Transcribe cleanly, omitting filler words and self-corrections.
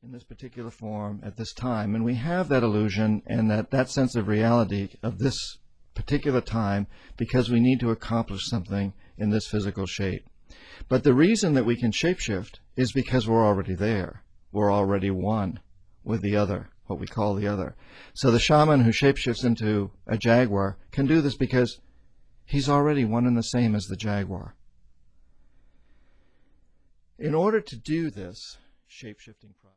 in this particular form at this time. And we have that illusion and that sense of reality of this particular time because we need to accomplish something in this physical shape. But the reason that we can shapeshift is because we're already there. We're already one with the other, what we call the other. So the shaman who shapeshifts into a jaguar can do this because he's already one and the same as the jaguar. In order to do this shapeshifting process,